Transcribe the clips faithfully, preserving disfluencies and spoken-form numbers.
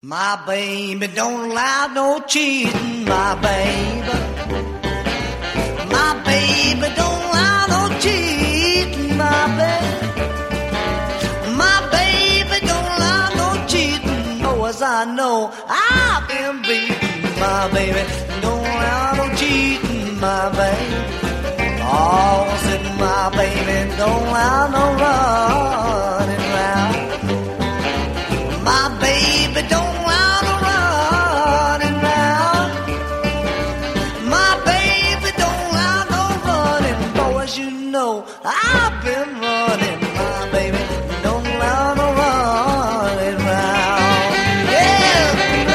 My baby don't allow no cheating, my baby. My baby don't allow no cheating, my baby. My baby don't allow no cheating, no as I know I've been beaten. My baby don't allow no cheating, my baby. Oh, said my baby don't allow no running round. My baby don't allow no running round. My baby don't allow no running. Boys, you know I've been running. My baby don't allow no running round. Yeah,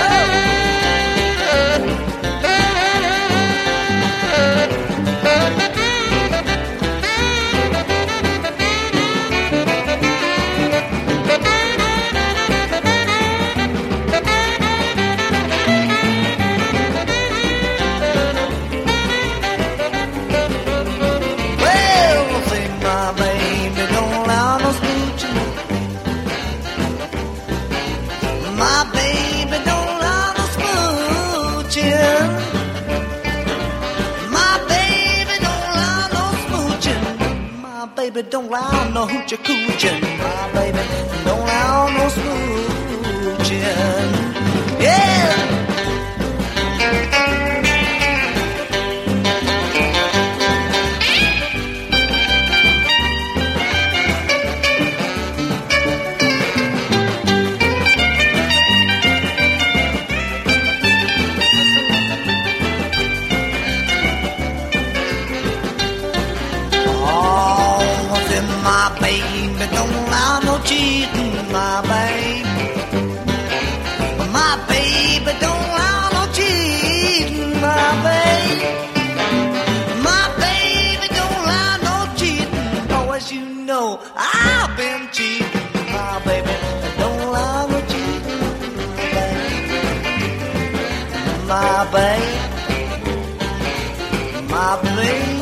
my baby don't allow no smooching. My baby don't allow no smooching. My baby don't allow no hoochie cooching. My baby don't allow no smooching. Yeah. My baby don't allow no cheating, my baby. My baby don't allow no cheating, my baby. My baby don't allow no cheating. Oh, as you know, I've been cheating. My baby don't allow no cheating, my baby. My baby. My baby.